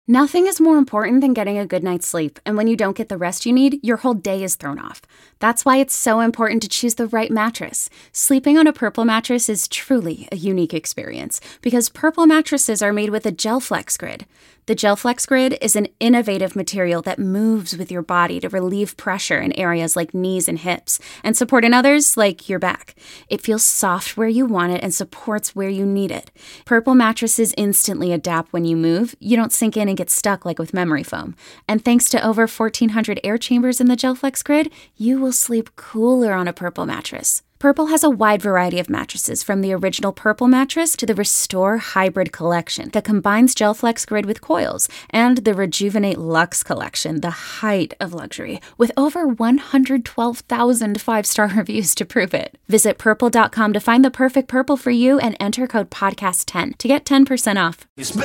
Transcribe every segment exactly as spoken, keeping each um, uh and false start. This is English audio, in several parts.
Nothing is more important than getting a good night's sleep, and when you don't get the rest you need, your whole day is thrown off. That's why it's so important to choose the right mattress. Sleeping on a Purple mattress is truly a unique experience, because Purple mattresses are made with a GelFlex Grid. The GelFlex Grid is an innovative material that moves with your body to relieve pressure in areas like knees and hips, and support in others like your back. It feels soft where you want it and supports where you need it. Purple mattresses instantly adapt when you move. You don't sink in and get stuck like with memory foam. And thanks to over fourteen hundred air chambers in the GelFlex Grid, you will sleep cooler on a Purple mattress. Purple has a wide variety of mattresses, from the original Purple mattress to the Restore Hybrid collection that combines GelFlex Grid with coils, and the Rejuvenate Luxe collection, the height of luxury, with over one hundred twelve thousand five-star reviews to prove it. Visit purple dot com to find the perfect Purple for you and enter code podcast ten to get ten percent off.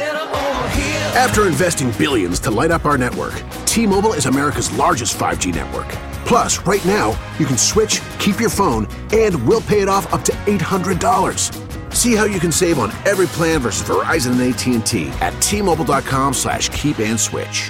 After investing billions to light up our network, T-Mobile is America's largest five G network. Plus, right now, you can switch, keep your phone, and we'll pay it off up to eight hundred dollars. See how you can save on every plan versus Verizon and A T and T at T-Mobile.com slash keep and switch.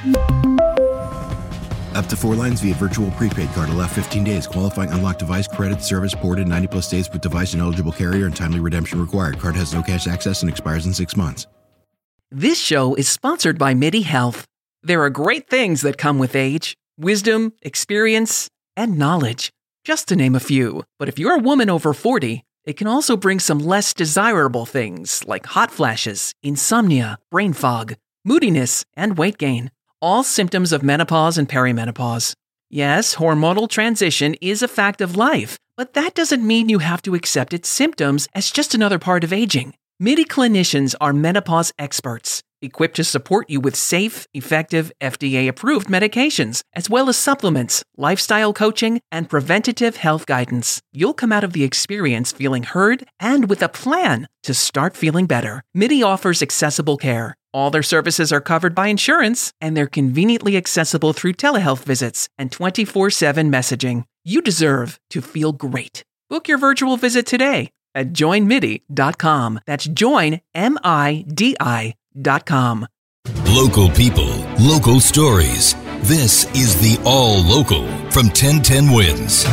Up to four lines via virtual prepaid card. Allow fifteen days. Qualifying unlocked device credit service ported ninety plus days with device and eligible carrier and timely redemption required. Card has no cash access and expires in six months. This show is sponsored by MIDI Health. There are great things that come with age. Wisdom, experience, and knowledge, just to name a few. But if you're a woman over forty, it can also bring some less desirable things like hot flashes, insomnia, brain fog, moodiness, and weight gain. All symptoms of menopause and perimenopause. Yes, hormonal transition is a fact of life, but that doesn't mean you have to accept its symptoms as just another part of aging. MIDI clinicians are menopause experts, equipped to support you with safe, effective, F D A-approved medications, as well as supplements, lifestyle coaching, and preventative health guidance. You'll come out of the experience feeling heard and with a plan to start feeling better. MIDI offers accessible care. All their services are covered by insurance, and they're conveniently accessible through telehealth visits and twenty-four seven messaging. You deserve to feel great. Book your virtual visit today at join midi dot com. That's join, M I D I dot com. Local people, local stories. This is the All Local from ten ten Wins.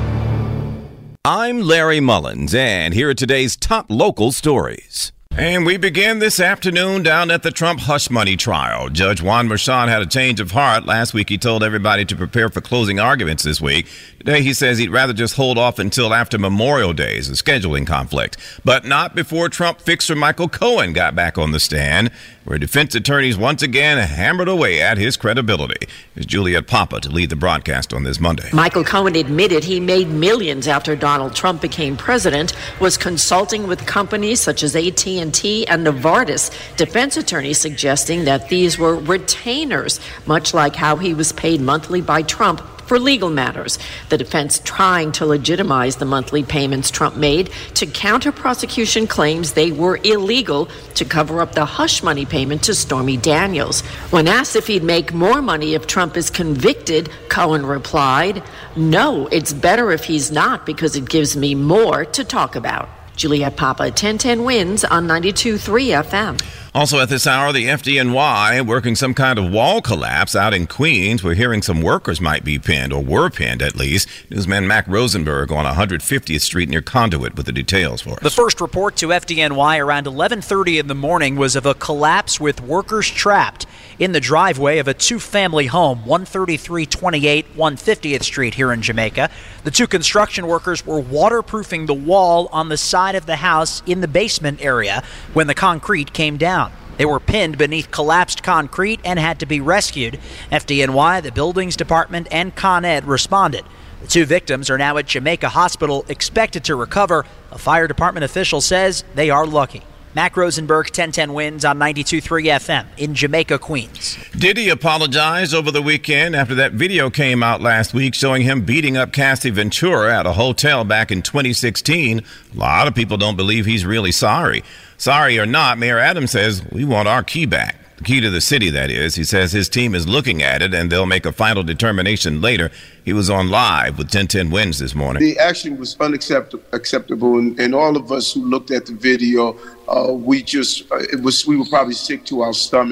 I'm Larry Mullins, and here are today's top local stories. And we begin this afternoon down at the Trump hush money trial. Judge Juan Merchan had a change of heart. Last week he told everybody to prepare for closing arguments this week. Today he says he'd rather just hold off until after Memorial Day, a scheduling conflict. But not before Trump fixer Michael Cohen got back on the stand, where defense attorneys once again hammered away at his credibility. Here's Juliet Papa to lead the broadcast on this Monday. Michael Cohen admitted he made millions after Donald Trump became president, was consulting with companies such as A T and T and Novartis. Defense attorneys suggesting that these were retainers, much like how he was paid monthly by Trump for legal matters. The defense trying to legitimize the monthly payments Trump made to counter prosecution claims they were illegal to cover up the hush money payment to Stormy Daniels. When asked if he'd make more money if Trump is convicted, Cohen replied, "No, it's better if he's not because it gives me more to talk about." Juliet Papa, ten ten Wins on ninety-two point three F M. Also at this hour, the F D N Y working some kind of wall collapse out in Queens. We're hearing some workers might be pinned, or were pinned at least. Newsman Mac Rosenberg on one hundred fiftieth Street near Conduit with the details for us. The first report to F D N Y around eleven thirty in the morning was of a collapse with workers trapped in the driveway of a two-family home, one thirty-three twenty-eight one hundred fiftieth Street here in Jamaica. The two construction workers were waterproofing the wall on the side of the house in the basement area when the concrete came down. They were pinned beneath collapsed concrete and had to be rescued. F D N Y, the Buildings Department, and Con Ed responded. The two victims are now at Jamaica Hospital, expected to recover. A fire department official says they are lucky. Mac Rosenberg, ten ten Wins on ninety-two point three F M in Jamaica, Queens. Diddy apologized over the weekend after that video came out last week showing him beating up Cassie Ventura at a hotel back in twenty sixteen. A lot of people don't believe he's really sorry. Sorry or not, Mayor Adams says, we want our key back. The key to the city, that is. He says his team is looking at it and they'll make a final determination later. He was on live with ten ten Wins this morning. The action was unacceptable, and, and all of us who looked at the video, uh, we just, uh, it was, we were probably sick to our stomach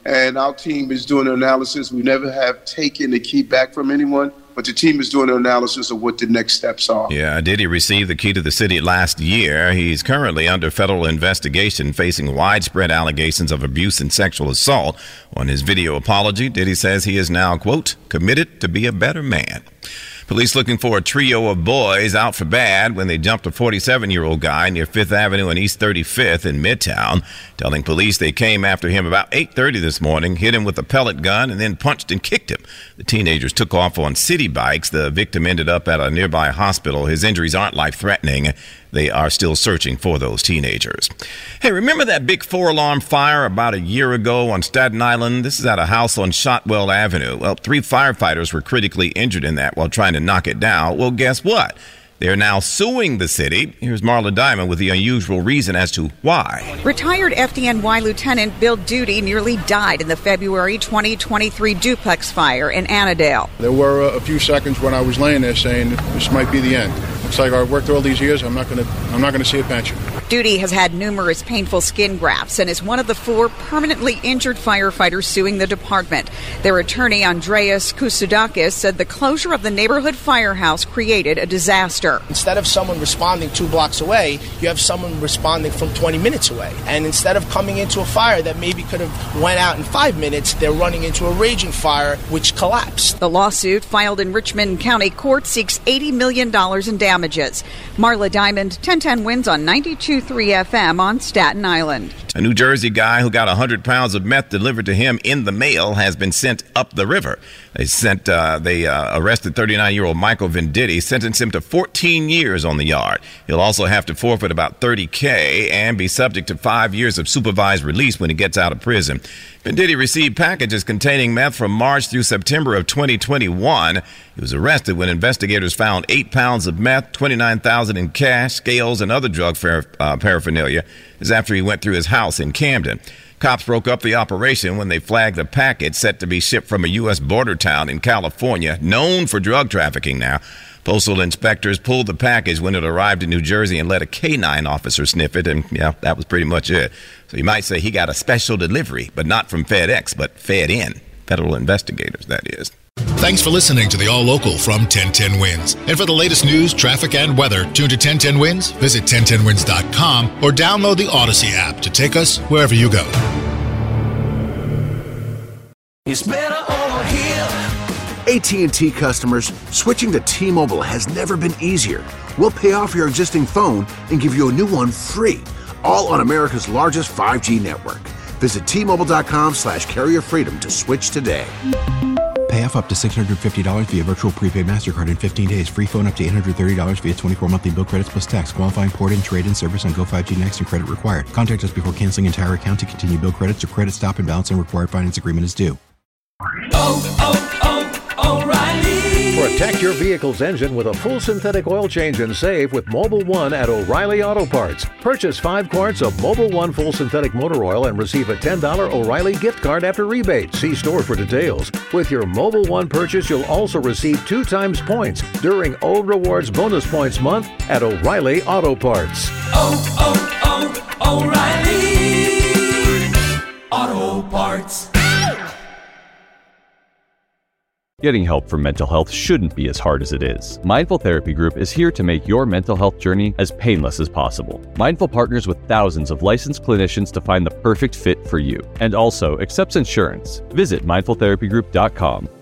and our team is doing an analysis. We never have taken the key back from anyone, but the team is doing an analysis of what the next steps are. Yeah, Diddy received the key to the city last year. He's currently under federal investigation, facing widespread allegations of abuse and sexual assault. On his video apology, Diddy says he is now, quote, committed to be a better man. Police looking for a trio of boys out for bad when they jumped a forty-seven-year-old guy near Fifth Avenue and East thirty-fifth in Midtown, telling police they came after him about eight thirty this morning, hit him with a pellet gun, and then punched and kicked him. The teenagers took off on city bikes. The victim ended up at a nearby hospital. His injuries aren't life-threatening. They are still searching for those teenagers. Hey, remember that big four-alarm fire about a year ago on Staten Island? This is at a house on Shotwell Avenue. Well, three firefighters were critically injured in that while trying to knock it down. Well, guess what? They're now suing the city. Here's Marla Diamond with the unusual reason as to why. Retired F D N Y Lieutenant Bill Duty nearly died in the February twenty twenty-three duplex fire in Annandale. There were a few seconds when I was laying there saying this might be the end. Looks like I worked all these years. I'm not going to. I'm not going to see a pension. Duty has had numerous painful skin grafts and is one of the four permanently injured firefighters suing the department. Their attorney, Andreas Kousudakis, said the closure of the neighborhood firehouse created a disaster. Instead of someone responding two blocks away, you have someone responding from twenty minutes away. And instead of coming into a fire that maybe could have went out in five minutes, they're running into a raging fire which collapsed. The lawsuit filed in Richmond County Court seeks eighty million dollars in damages. Marla Diamond, ten ten wins on ninety-two point three F M on Staten Island. A New Jersey guy who got one hundred pounds of meth delivered to him in the mail has been sent up the river. They sent, uh, they uh, arrested thirty-nine-year-old Michael Venditti, sentenced him to fourteen years on the yard. He'll also have to forfeit about thirty thousand dollars and be subject to five years of supervised release when he gets out of prison. Venditti received packages containing meth from March through September of twenty twenty-one. He was arrested when investigators found eight pounds of meth, twenty-nine thousand dollars in cash, scales, and other drug par- uh, paraphernalia. This is after he went through his house in Camden. Cops broke up the operation when they flagged a package set to be shipped from a U S border town in California, known for drug trafficking now. Postal inspectors pulled the package when it arrived in New Jersey and let a K nine officer sniff it, and yeah, that was pretty much it. So you might say he got a special delivery, but not from FedEx, but Fed in. Federal investigators, that is. Thanks for listening to the All Local from ten ten Wins. And for the latest news, traffic, and weather, tune to ten ten Wins, visit ten ten wins dot com, or download the Odyssey app to take us wherever you go. It's better over here. A T and T customers, switching to T-Mobile has never been easier. We'll pay off your existing phone and give you a new one free, all on America's largest five G network. Visit T Mobile dot com slash carrier freedom to switch today. Pay off up to six hundred fifty dollars via virtual prepaid MasterCard in fifteen days. Free phone up to eight hundred thirty dollars via twenty-four monthly bill credits plus tax. Qualifying port-in, trade-in service on Go five G Next and credit required. Contact us before canceling entire account to continue bill credits or credit stop and balance and required finance agreement is due. Oh, oh, oh, O'Reilly. Protect your vehicle's engine with a full synthetic oil change and save with Mobil one at O'Reilly Auto Parts. Purchase five quarts of Mobil one full synthetic motor oil and receive a ten dollars O'Reilly gift card after rebate. See store for details. With your Mobil one purchase, you'll also receive two times points during O Rewards Bonus Points Month at O'Reilly Auto Parts. Oh, oh, oh, O'Reilly Auto Parts. Getting help for mental health shouldn't be as hard as it is. Mindful Therapy Group is here to make your mental health journey as painless as possible. Mindful partners with thousands of licensed clinicians to find the perfect fit for you, and also accepts insurance. Visit mindful therapy group dot com.